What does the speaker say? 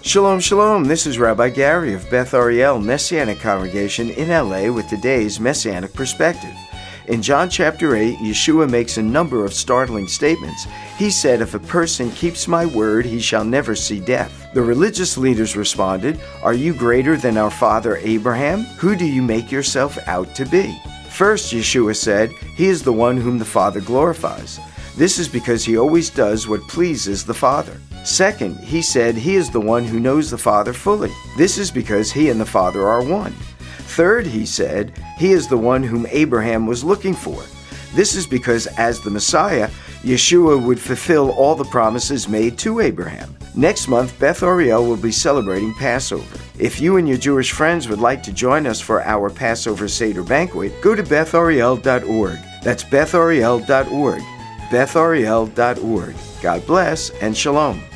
Shalom, shalom. This is Rabbi Gary of Beth Ariel Messianic Congregation in LA with today's Messianic Perspective. In John chapter 8, Yeshua makes a number of startling statements. He said, "If a person keeps my word, he shall never see death." The religious leaders responded, "Are you greater than our father Abraham? Who do you make yourself out to be?" First, Yeshua said, "He is the one whom the Father glorifies." This is because he always does what pleases the Father. Second, he said he is the one who knows the Father fully. This is because he and the Father are one. Third, he said, he is the one whom Abraham was looking for. This is because as the Messiah, Yeshua would fulfill all the promises made to Abraham. Next month, Beth Ariel will be celebrating Passover. If you and your Jewish friends would like to join us for our Passover Seder banquet, go to bethariel.org. That's bethariel.org. bethariel.org. God bless and shalom.